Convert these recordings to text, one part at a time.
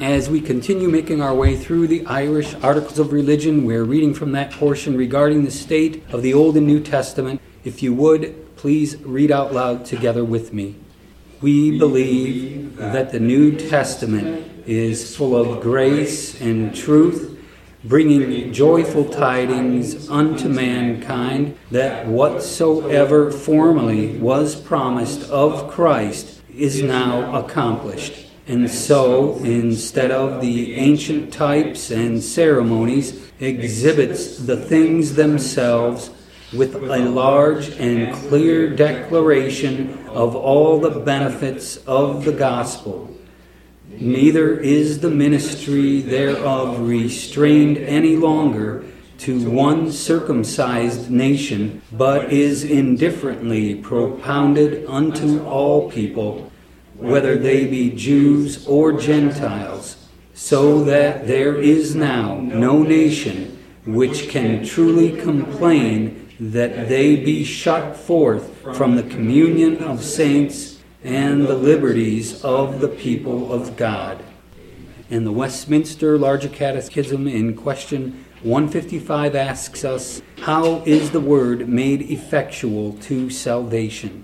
As we continue making our way through the Irish Articles of Religion, we're reading from that portion regarding the state of the Old and New Testament. If you would, please read out loud together with me. We believe that the New Testament is full of grace and truth, bringing joyful tidings unto mankind, that whatsoever formerly was promised of Christ is now accomplished. And so, instead of the ancient types and ceremonies, exhibits the things themselves with a large and clear declaration of all the benefits of the gospel. Neither is the ministry thereof restrained any longer to one circumcised nation, but is indifferently propounded unto all people, whether they be Jews or Gentiles, so that there is now no nation which can truly complain that they be shut forth from the communion of saints and the liberties of the people of God. And the Westminster Larger Catechism in question 155 asks us, how is the word made effectual to salvation?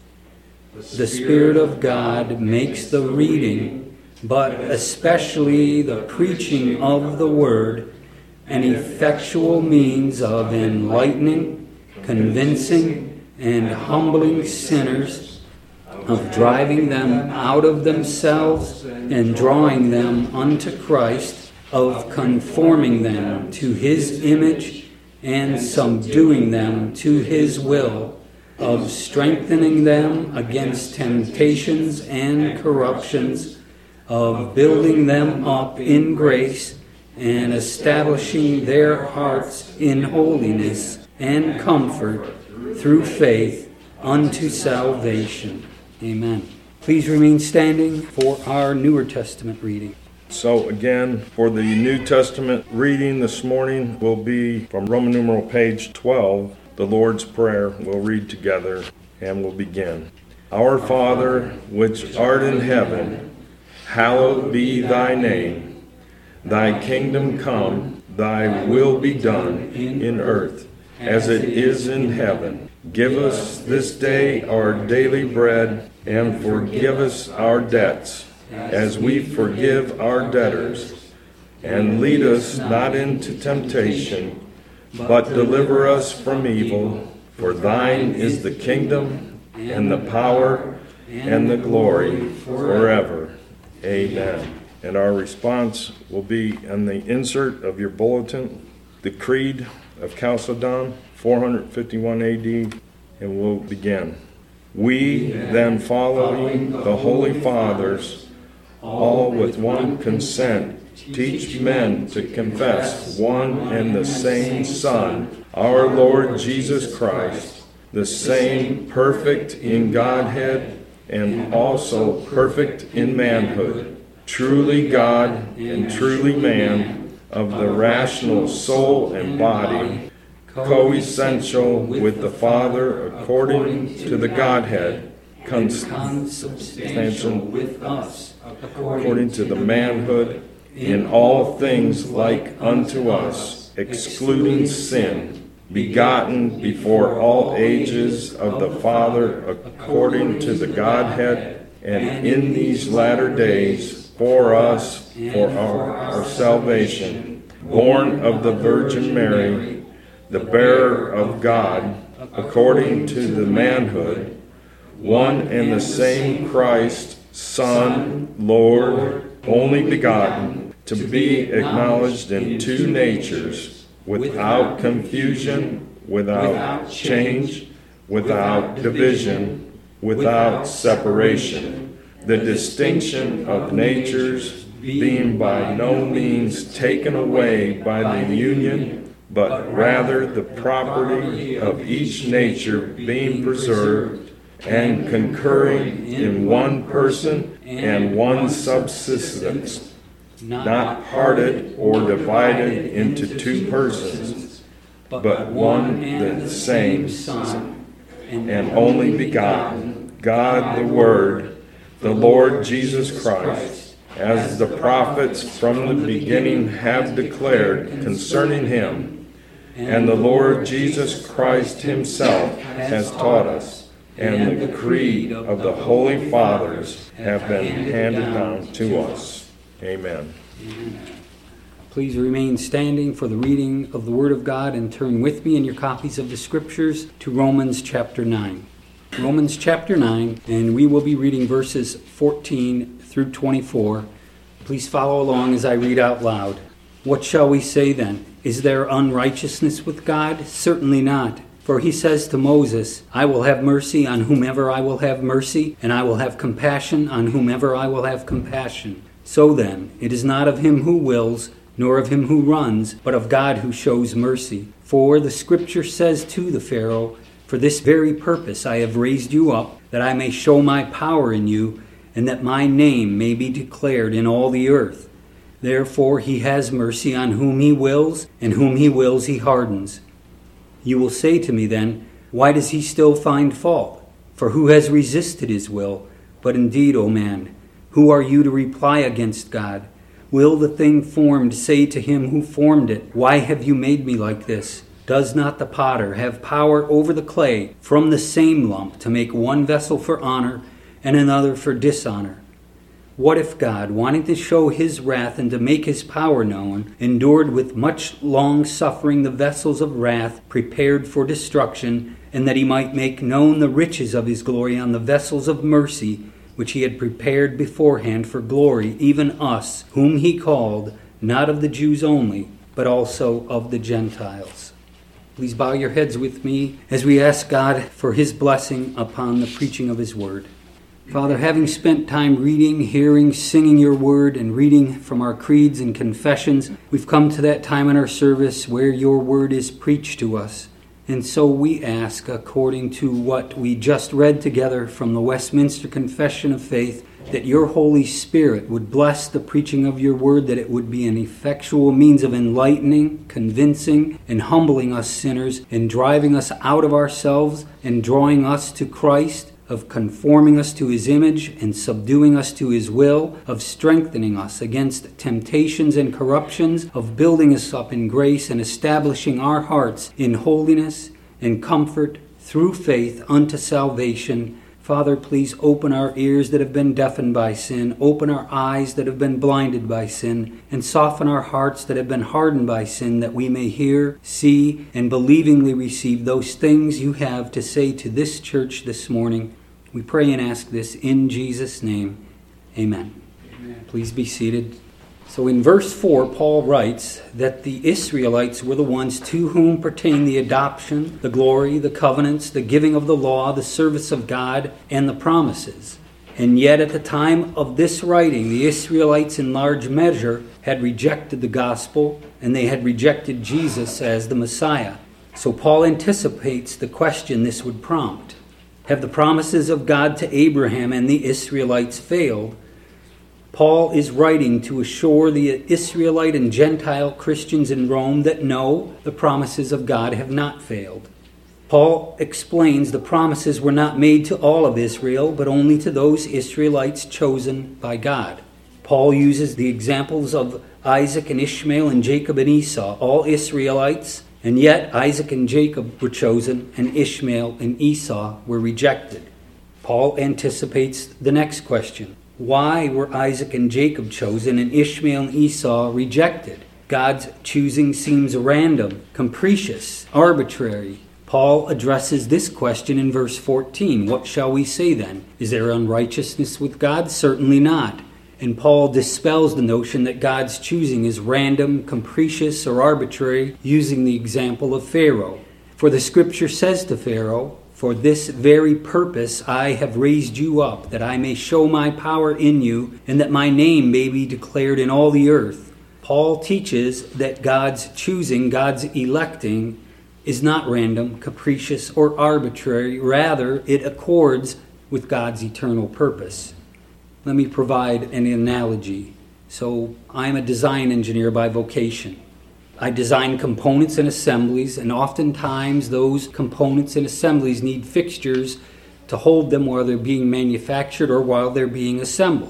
The Spirit of God makes the reading, but especially the preaching of the word, an effectual means of enlightening, convincing, and humbling sinners, of driving them out of themselves and drawing them unto Christ, of conforming them to his image and subduing them to his will, of strengthening them against temptations and corruptions, of building them up in grace and establishing their hearts in holiness and comfort through faith unto salvation. Amen. Please remain standing for our Newer Testament reading. So again, for the New Testament reading this morning will be from Roman numeral page 12. The Lord's Prayer we'll read together, and we'll begin. Our Father, which art in heaven, hallowed be thy name. Thy kingdom come, thy will be done in earth, as it is in heaven. Give us this day our daily bread, and forgive us our debts, as we forgive our debtors. And lead us not into temptation, but deliver us from evil. For thine is the kingdom, and the power, and the glory, forever. Amen. And our response will be in the insert of your bulletin, the Creed of Chalcedon, 451 AD, and we'll begin. We, then following the Holy Fathers, all with one consent, teach men to confess one and the same Son, our Lord Jesus Christ, the same perfect in Godhead and also perfect in manhood, truly God and truly man, of the rational soul and body, coessential with the Father according to the Godhead, consubstantial with us according to the manhood, in all things like unto us, excluding sin, begotten before all ages of the Father according to the Godhead, and in these latter days for us, for our salvation, born of the Virgin Mary, the bearer of God, according to the manhood, one and the same Christ, Son, Lord, only begotten, to be acknowledged in two natures, without confusion, without change, without division, without separation, the distinction of natures being by no means taken away by the union, but rather the property of each nature being preserved and concurring in one person and one subsistence, not parted or divided into two persons, but one the same Son, and only begotten, God the Word, the Lord Jesus Christ, as the prophets from the beginning have declared concerning him, and the Lord Jesus Christ himself has taught us, and the creed of the Holy Fathers have been handed down to us. Amen. Please remain standing for the reading of the Word of God and turn with me in your copies of the Scriptures to Romans chapter 9. Romans chapter 9, and we will be reading verses 14 through 24. Please follow along as I read out loud. What shall we say then? Is there unrighteousness with God? Certainly not. For he says to Moses, I will have mercy on whomever I will have mercy, and I will have compassion on whomever I will have compassion. So then, it is not of him who wills, nor of him who runs, but of God who shows mercy. For the Scripture says to the Pharaoh, for this very purpose I have raised you up, that I may show my power in you, and that my name may be declared in all the earth. Therefore he has mercy on whom he wills, and whom he wills he hardens. You will say to me then, why does he still find fault? For who has resisted his will? But indeed, O man, who are you to reply against God? Will the thing formed say to him who formed it, why have you made me like this? Does not the potter have power over the clay from the same lump to make one vessel for honor and another for dishonor? What if God, wanting to show his wrath and to make his power known, endured with much long suffering the vessels of wrath prepared for destruction, and that he might make known the riches of his glory on the vessels of mercy, which he had prepared beforehand for glory, even us, whom he called, not of the Jews only, but also of the Gentiles. Please bow your heads with me as we ask God for his blessing upon the preaching of his word. Father, having spent time reading, hearing, singing your word, and reading from our creeds and confessions, we've come to that time in our service where your word is preached to us. And so we ask, according to what we just read together from the Westminster Confession of Faith, that your Holy Spirit would bless the preaching of your word, that it would be an effectual means of enlightening, convincing, and humbling us sinners, and driving us out of ourselves and drawing us to Christ, of conforming us to his image and subduing us to his will, of strengthening us against temptations and corruptions, of building us up in grace and establishing our hearts in holiness and comfort through faith unto salvation. Father, please open our ears that have been deafened by sin, open our eyes that have been blinded by sin, and soften our hearts that have been hardened by sin, that we may hear, see, and believingly receive those things you have to say to this church this morning. We pray and ask this in Jesus' name. Amen. Amen. Please be seated. So in verse 4, Paul writes that the Israelites were the ones to whom pertain the adoption, the glory, the covenants, the giving of the law, the service of God, and the promises. And yet at the time of this writing, the Israelites in large measure had rejected the gospel, and they had rejected Jesus as the Messiah. So Paul anticipates the question this would prompt. Have the promises of God to Abraham and the Israelites failed? Paul is writing to assure the Israelite and Gentile Christians in Rome that no, the promises of God have not failed. Paul explains the promises were not made to all of Israel, but only to those Israelites chosen by God. Paul uses the examples of Isaac and Ishmael and Jacob and Esau, all Israelites, and yet Isaac and Jacob were chosen, and Ishmael and Esau were rejected. Paul anticipates the next question. Why were Isaac and Jacob chosen and Ishmael and Esau rejected? God's choosing seems random, capricious, arbitrary. Paul addresses this question in verse 14. What shall we say then? Is there unrighteousness with God? Certainly not. And Paul dispels the notion that God's choosing is random, capricious, or arbitrary, using the example of Pharaoh. For the Scripture says to Pharaoh, for this very purpose I have raised you up, that I may show my power in you, and that my name may be declared in all the earth. Paul teaches that God's choosing, God's electing, is not random, capricious, or arbitrary. Rather, it accords with God's eternal purpose. Let me provide an analogy. So I'm a design engineer by vocation. I design components and assemblies, and oftentimes those components and assemblies need fixtures to hold them while they're being manufactured or while they're being assembled.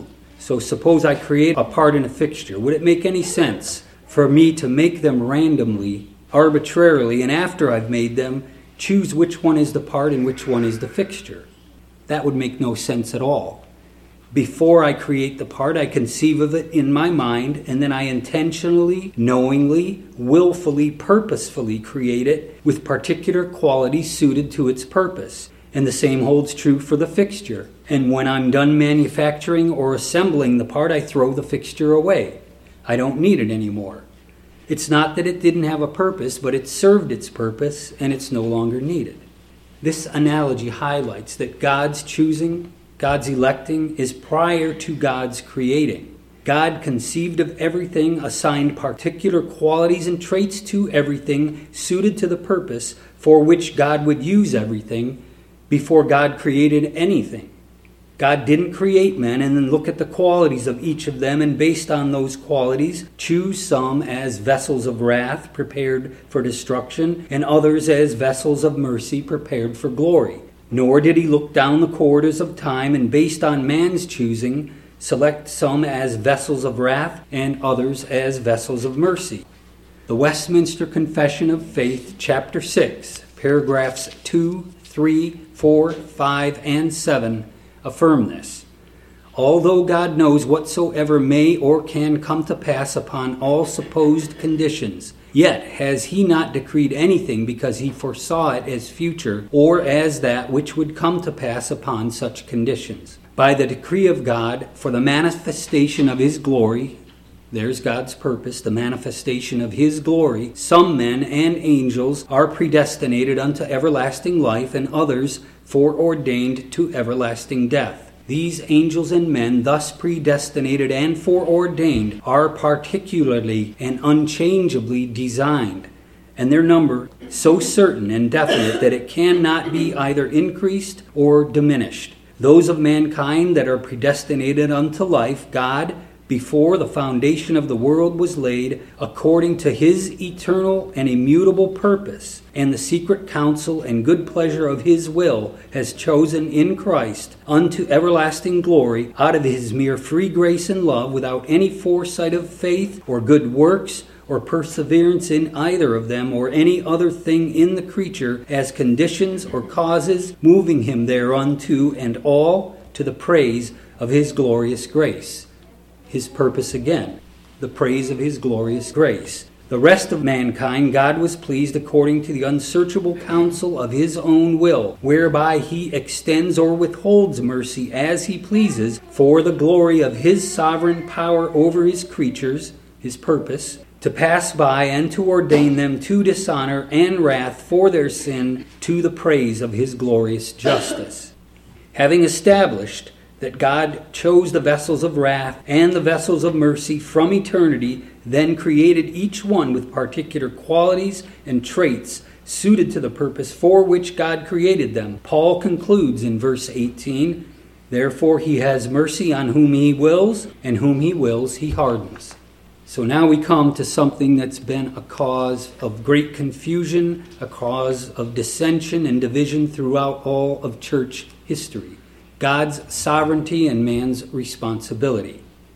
So suppose I create a part in a fixture. Would it make any sense for me to make them randomly, arbitrarily, and after I've made them, choose which one is the part and which one is the fixture? That would make no sense at all. Before I create the part, I conceive of it in my mind, and then I intentionally, knowingly, willfully, purposefully create it with particular qualities suited to its purpose. And the same holds true for the fixture. And when I'm done manufacturing or assembling the part, I throw the fixture away. I don't need it anymore. It's not that it didn't have a purpose, but it served its purpose, and it's no longer needed. This analogy highlights that God's choosing, God's electing, is prior to God's creating. God conceived of everything, assigned particular qualities and traits to everything suited to the purpose for which God would use everything before God created anything. God didn't create men and then look at the qualities of each of them and based on those qualities choose some as vessels of wrath prepared for destruction and others as vessels of mercy prepared for glory. Nor did he look down the corridors of time and based on man's choosing, select some as vessels of wrath and others as vessels of mercy. The Westminster Confession of Faith, chapter 6, paragraphs 2, 3, 4, 5, and 7 affirm this. Although God knows whatsoever may or can come to pass upon all supposed conditions, yet has he not decreed anything because he foresaw it as future or as that which would come to pass upon such conditions. By the decree of God for the manifestation of his glory, there's God's purpose, the manifestation of his glory, some men and angels are predestinated unto everlasting life and others foreordained to everlasting death. These angels and men, thus predestinated and foreordained, are particularly and unchangeably designed, and their number so certain and definite that it cannot be either increased or diminished. Those of mankind that are predestinated unto life, God, before the foundation of the world was laid, according to his eternal and immutable purpose, and the secret counsel and good pleasure of his will, has chosen in Christ unto everlasting glory out of his mere free grace and love, without any foresight of faith or good works or perseverance in either of them or any other thing in the creature as conditions or causes moving him thereunto, and all to the praise of his glorious grace. His purpose again, the praise of his glorious grace. The rest of mankind God was pleased according to the unsearchable counsel of his own will, whereby he extends or withholds mercy as he pleases, for the glory of his sovereign power over his creatures, his purpose, to pass by and to ordain them to dishonor and wrath for their sin, to the praise of his glorious justice. Having established that God chose the vessels of wrath and the vessels of mercy from eternity, then created each one with particular qualities and traits suited to the purpose for which God created them. Paul concludes in verse 18, "Therefore he has mercy on whom he wills, and whom he wills he hardens." So now we come to something that's been a cause of great confusion, a cause of dissension and division throughout all of church history. God's sovereignty and man's responsibility.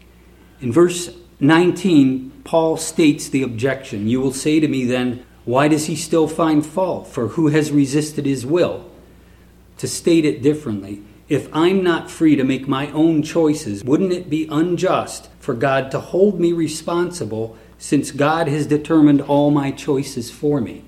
In verse 19, Paul states the objection. "You will say to me then, why does he still find fault? For who has resisted his will?" To state it differently, if I'm not free to make my own choices, wouldn't it be unjust for God to hold me responsible since God has determined all my choices for me?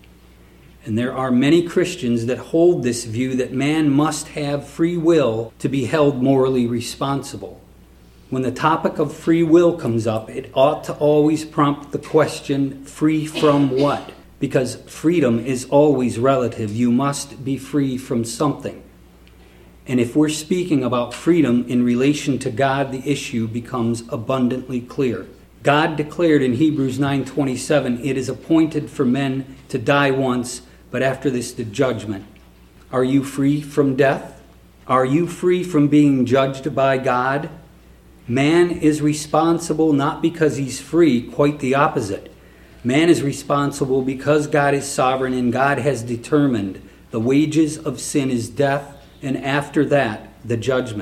And there are many Christians that hold this view that man must have free will to be held morally responsible. When the topic of free will comes up, it ought to always prompt the question, free from what? Because freedom is always relative. You must be free from something. And if we're speaking about freedom in relation to God, the issue becomes abundantly clear. God declared in Hebrews 9:27, "It is appointed for men to die once, but after this the judgment." Are you free from death? Are you free from being judged by God? Man is responsible not because he's free, quite the opposite. Man is responsible because God is sovereign and God has determined the wages of sin is death, and after that, the judgment.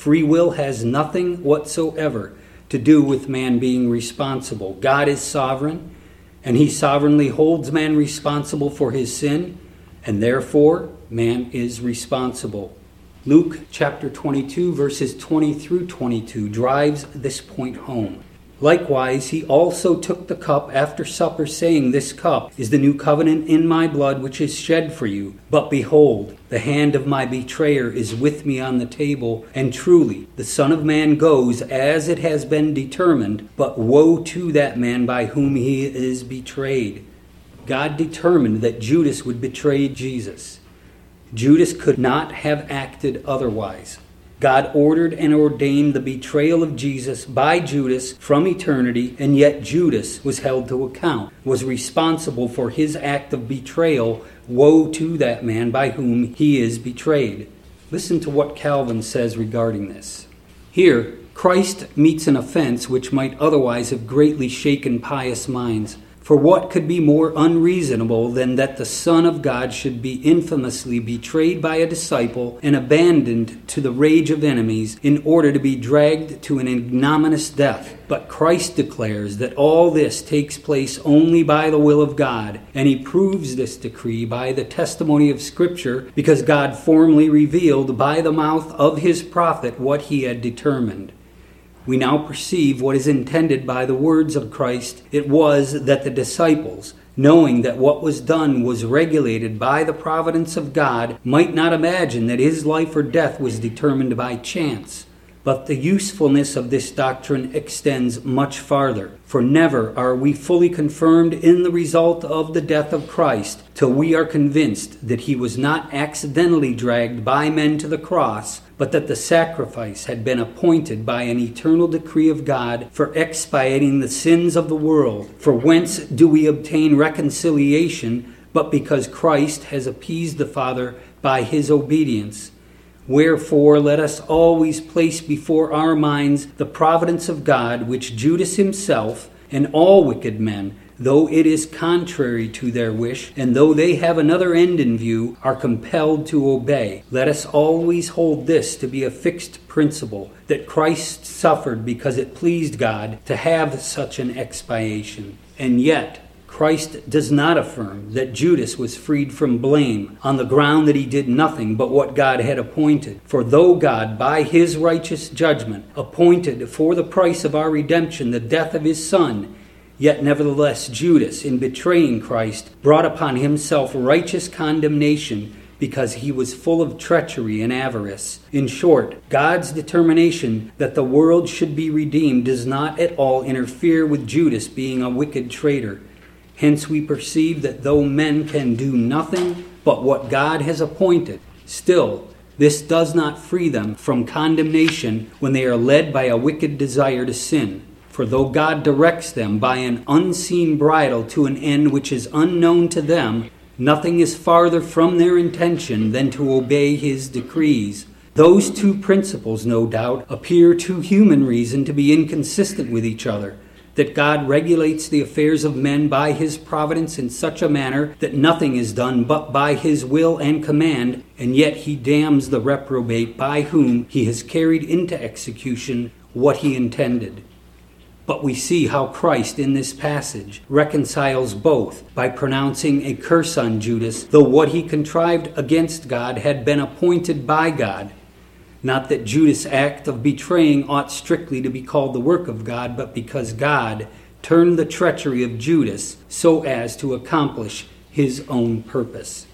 Free will has nothing whatsoever to do with man being responsible. God is sovereign, and he sovereignly holds man responsible for his sin, and therefore man is responsible. Luke chapter 22, verses 20 through 22 drives this point home. Likewise, he also took the cup after supper, saying, This cup is the new covenant in my blood, which is shed for you. But behold, the hand of my betrayer is with me on the table, and truly the Son of Man goes as it has been determined, but woe to that man by whom he is betrayed. God determined that Judas would betray Jesus. Judas could not have acted otherwise. God ordered and ordained the betrayal of Jesus by Judas from eternity, and yet Judas was held to account, was responsible for his act of betrayal. Woe to that man by whom he is betrayed. Listen to what Calvin says regarding this. Here, Christ meets an offense which might otherwise have greatly shaken pious minds. For what could be more unreasonable than that the Son of God should be infamously betrayed by a disciple and abandoned to the rage of enemies in order to be dragged to an ignominious death? But Christ declares that all this takes place only by the will of God, and he proves this decree by the testimony of Scripture, because God formally revealed by the mouth of his prophet what he had determined. We now perceive what is intended by the words of Christ. It was that the disciples, knowing that what was done was regulated by the providence of God, might not imagine that his life or death was determined by chance. But the usefulness of this doctrine extends much farther, for never are we fully confirmed in the result of the death of Christ till we are convinced that he was not accidentally dragged by men to the cross, but that the sacrifice had been appointed by an eternal decree of God for expiating the sins of the world. For whence do we obtain reconciliation but because Christ has appeased the Father by his obedience? Wherefore let us always place before our minds the providence of God, which Judas himself and all wicked men, though it is contrary to their wish, and though they have another end in view, are compelled to obey. Let us always hold this to be a fixed principle, that Christ suffered because it pleased God to have such an expiation. And yet, Christ does not affirm that Judas was freed from blame on the ground that he did nothing but what God had appointed. For though God, by his righteous judgment, appointed for the price of our redemption the death of his Son, yet nevertheless Judas, in betraying Christ, brought upon himself righteous condemnation because he was full of treachery and avarice. In short, God's determination that the world should be redeemed does not at all interfere with Judas being a wicked traitor. Hence we perceive that though men can do nothing but what God has appointed, still this does not free them from condemnation when they are led by a wicked desire to sin. For though God directs them by an unseen bridle to an end which is unknown to them, nothing is farther from their intention than to obey his decrees. Those two principles, no doubt, appear to human reason to be inconsistent with each other. That God regulates the affairs of men by his providence in such a manner that nothing is done but by his will and command, and yet he damns the reprobate by whom he has carried into execution what he intended. But we see how Christ in this passage reconciles both by pronouncing a curse on Judas, though what he contrived against God had been appointed by God. Not that Judas' act of betraying ought strictly to be called the work of God, but because God turned the treachery of Judas so as to accomplish his own purpose.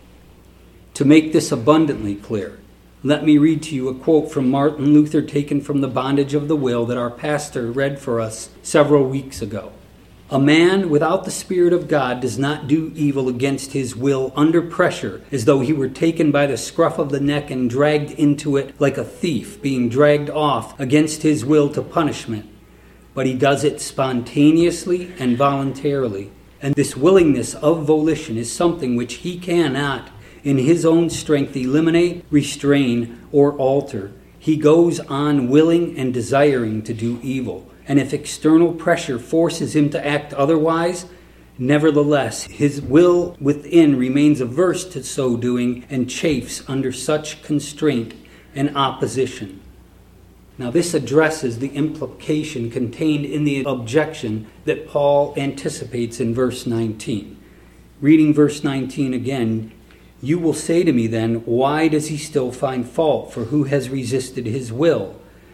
To make this abundantly clear, let me read to you a quote from Martin Luther taken from The Bondage of the Will that our pastor read for us several weeks ago. A man without the Spirit of God does not do evil against his will under pressure, as though he were taken by the scruff of the neck and dragged into it like a thief being dragged off against his will to punishment. But he does it spontaneously and voluntarily. And this willingness of volition is something which he cannot, in his own strength, eliminate, restrain, or alter. He goes on willing and desiring to do evil. And if external pressure forces him to act otherwise, nevertheless, his will within remains averse to so doing and chafes under such constraint and opposition. Now this addresses the implication contained in the objection that Paul anticipates in verse 19. Reading verse 19 again, "You will say to me then, why does he still find fault? For who has resisted his will?"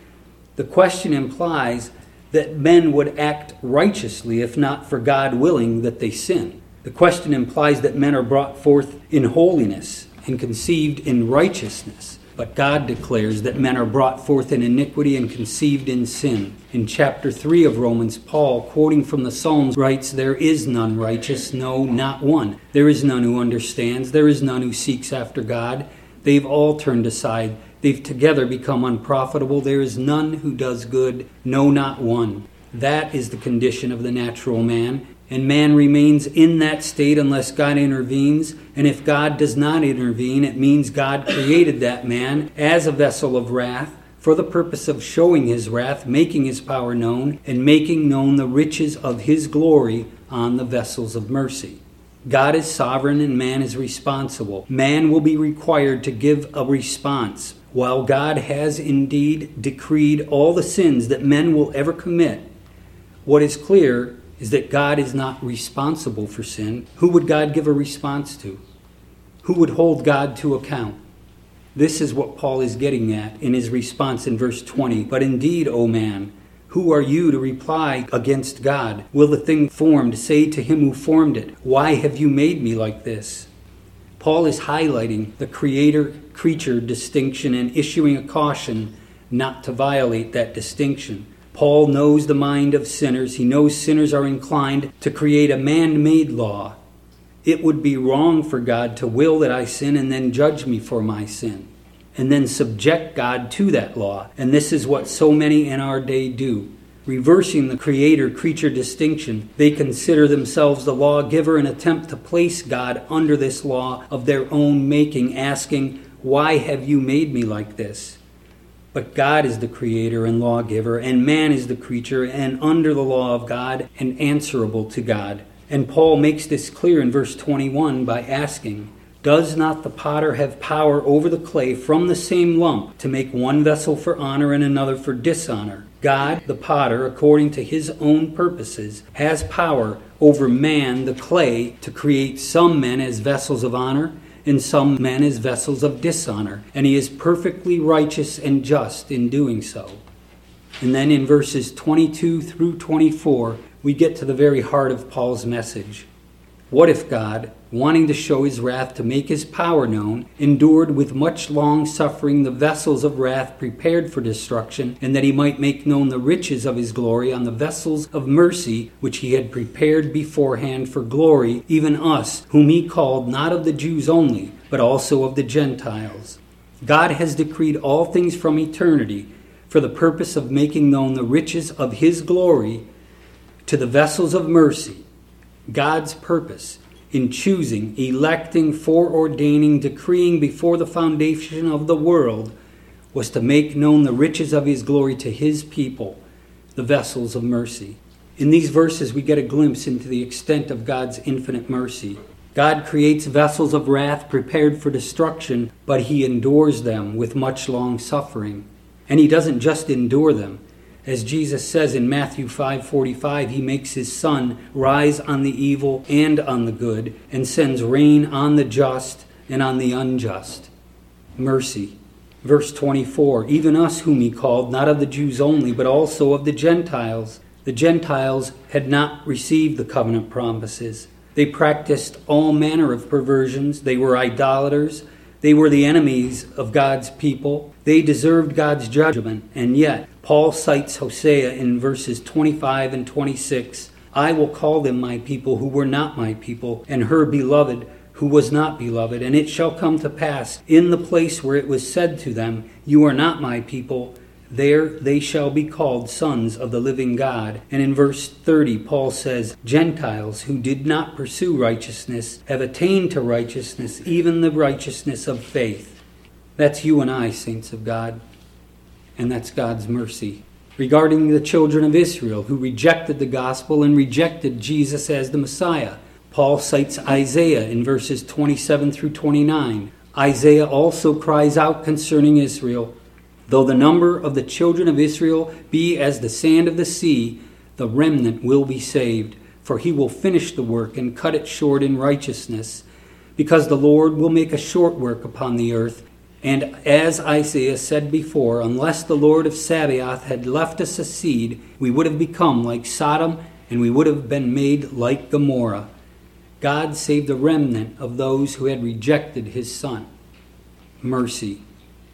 The question implies that men would act righteously if not for God willing that they sin. The question implies that men are brought forth in holiness and conceived in righteousness. But God declares that men are brought forth in iniquity and conceived in sin. In chapter 3 of Romans, Paul, quoting from the Psalms, writes, "There is none righteous, no, not one. There is none who understands. There is none who seeks after God. They've all turned aside. They've together become unprofitable. There is none who does good, no, not one." That is the condition of the natural man. And man remains in that state unless God intervenes. And if God does not intervene, it means God created that man as a vessel of wrath for the purpose of showing his wrath, making his power known, and making known the riches of his glory on the vessels of mercy. God is sovereign and man is responsible. Man will be required to give a response. While God has indeed decreed all the sins that men will ever commit, what is clear is that God is not responsible for sin. Who would God give a response to? Who would hold God to account? This is what Paul is getting at in his response in verse 20. "But indeed, O man, who are you to reply against God? Will the thing formed say to him who formed it, why have you made me like this?" Paul is highlighting the creator-creature distinction and issuing a caution not to violate that distinction. Paul knows the mind of sinners. He knows sinners are inclined to create a man-made law. It would be wrong for God to will that I sin and then judge me for my sin, and then subject God to that law. And this is what so many in our day do. Reversing the creator-creature distinction, they consider themselves the lawgiver and attempt to place God under this law of their own making, asking, "Why have you made me like this?" But God is the creator and lawgiver, and man is the creature and under the law of God and answerable to God. And Paul makes this clear in verse 21 by asking, "Does not the potter have power over the clay from the same lump to make one vessel for honor and another for dishonor? God, the potter, according to his own purposes, has power over man, the clay, to create some men as vessels of honor and some men as vessels of dishonor, and he is perfectly righteous and just in doing so." And then in verses 22 through 24, we get to the very heart of Paul's message. What if God, wanting to show his wrath to make his power known, endured with much long suffering the vessels of wrath prepared for destruction, and that he might make known the riches of his glory on the vessels of mercy which he had prepared beforehand for glory, even us, whom he called not of the Jews only, but also of the Gentiles? God has decreed all things from eternity for the purpose of making known the riches of his glory to the vessels of mercy. God's purpose in choosing, electing, foreordaining, decreeing before the foundation of the world was to make known the riches of his glory to his people, the vessels of mercy. In these verses, we get a glimpse into the extent of God's infinite mercy. God creates vessels of wrath prepared for destruction, but he endures them with much long suffering. And he doesn't just endure them. As Jesus says in Matthew 5:45, he makes his sun rise on the evil and on the good, and sends rain on the just and on the unjust. Mercy. Verse 24, "Even us whom he called, not of the Jews only, but also of the Gentiles." The Gentiles had not received the covenant promises. They practiced all manner of perversions. They were idolaters. They were the enemies of God's people. They deserved God's judgment, and yet Paul cites Hosea in verses 25 and 26. "I will call them my people who were not my people, and her beloved who was not beloved. And it shall come to pass in the place where it was said to them, you are not my people, there they shall be called sons of the living God." And in verse 30, Paul says, "Gentiles who did not pursue righteousness have attained to righteousness, even the righteousness of faith." That's you and I, saints of God. And that's God's mercy. Regarding the children of Israel who rejected the gospel and rejected Jesus as the Messiah, Paul cites Isaiah in verses 27 through 29. Isaiah also cries out concerning Israel, Though the number of the children of Israel be as the sand of the sea, the remnant will be saved, for he will finish the work and cut it short in righteousness, because the Lord will make a short work upon the earth. And as Isaiah said before, unless the Lord of Sabaoth had left us a seed, we would have become like Sodom, and we would have been made like Gomorrah. God saved the remnant of those who had rejected his Son. Mercy.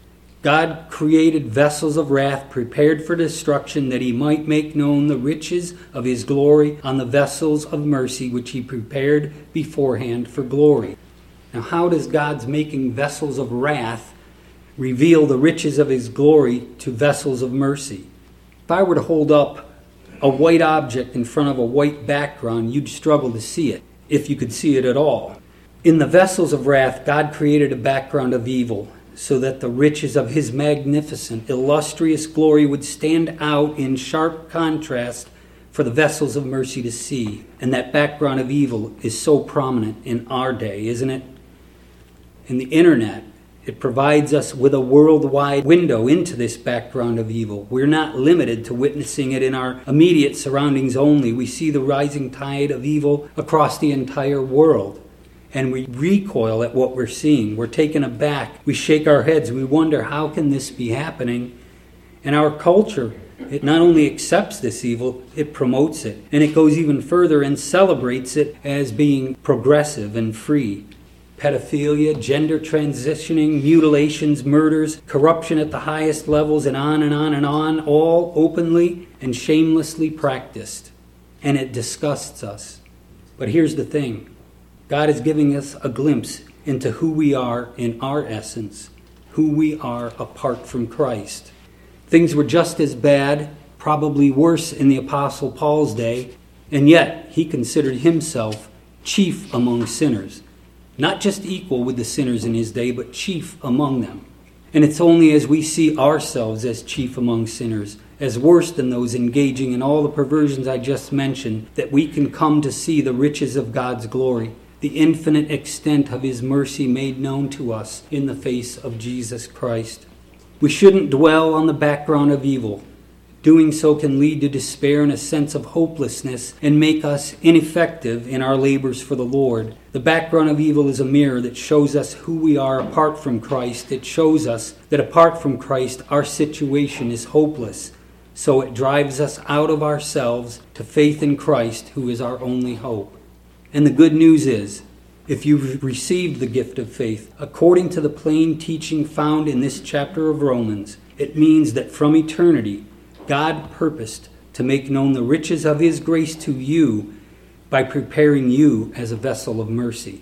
God created vessels of wrath prepared for destruction, that he might make known the riches of his glory on the vessels of mercy which he prepared beforehand for glory. Now, how does God's making vessels of wrath reveal the riches of his glory to vessels of mercy? If I were to hold up a white object in front of a white background, you'd struggle to see it, if you could see it at all. In the vessels of wrath, God created a background of evil, so that the riches of his magnificent, illustrious glory would stand out in sharp contrast for the vessels of mercy to see. And that background of evil is so prominent in our day, isn't it? In the internet, it provides us with a worldwide window into this background of evil. We're not limited to witnessing it in our immediate surroundings only. We see the rising tide of evil across the entire world. And we recoil at what we're seeing. We're taken aback. We shake our heads. We wonder, how can this be happening? And our culture, it not only accepts this evil, it promotes it. And it goes even further and celebrates it as being progressive and free. Pedophilia, gender transitioning, mutilations, murders, corruption at the highest levels, and on and on and on, all openly and shamelessly practiced. And it disgusts us. But here's the thing. God is giving us a glimpse into who we are in our essence, who we are apart from Christ. Things were just as bad, probably worse in the Apostle Paul's day, and yet he considered himself chief among sinners. Not just equal with the sinners in his day, but chief among them. And it's only as we see ourselves as chief among sinners, as worse than those engaging in all the perversions I just mentioned, that we can come to see the riches of God's glory, the infinite extent of his mercy made known to us in the face of Jesus Christ. We shouldn't dwell on the background of evil. Doing so can lead to despair and a sense of hopelessness and make us ineffective in our labors for the Lord. The background of evil is a mirror that shows us who we are apart from Christ. It shows us that apart from Christ, our situation is hopeless. So it drives us out of ourselves to faith in Christ, who is our only hope. And the good news is, if you've received the gift of faith, according to the plain teaching found in this chapter of Romans, it means that from eternity, God purposed to make known the riches of his grace to you by preparing you as a vessel of mercy.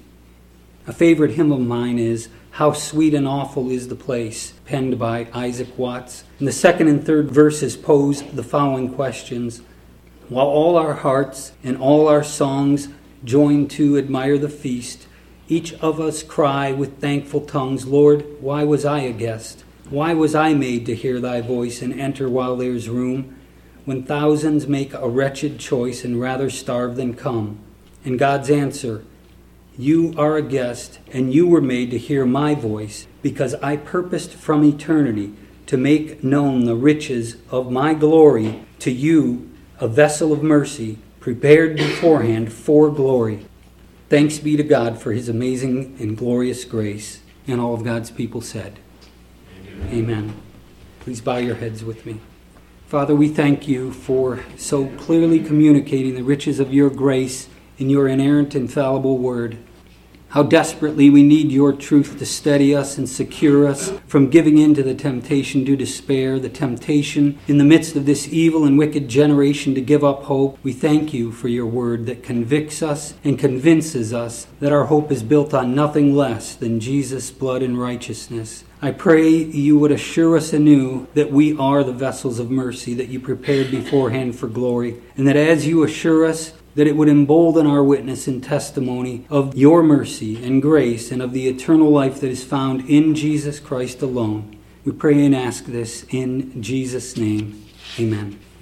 A favorite hymn of mine is "How Sweet and Awful is the Place," penned by Isaac Watts. And the second and third verses pose the following questions. While all our hearts and all our songs join to admire the feast, each of us cry with thankful tongues, Lord, why was I a guest? Why was I made to hear thy voice and enter while there's room, when thousands make a wretched choice and rather starve than come? And God's answer, you are a guest, and you were made to hear my voice, because I purposed from eternity to make known the riches of my glory to you, a vessel of mercy, prepared beforehand for glory. Thanks be to God for his amazing and glorious grace. And all of God's people said, Amen. Please bow your heads with me. Father, we thank you for so clearly communicating the riches of your grace in your inerrant, infallible word. How desperately we need your truth to steady us and secure us from giving in to the temptation to despair, the temptation in the midst of this evil and wicked generation to give up hope. We thank you for your word that convicts us and convinces us that our hope is built on nothing less than Jesus' blood and righteousness. I pray you would assure us anew that we are the vessels of mercy that you prepared beforehand for glory, and that as you assure us, that it would embolden our witness and testimony of your mercy and grace and of the eternal life that is found in Jesus Christ alone. We pray and ask this in Jesus' name. Amen.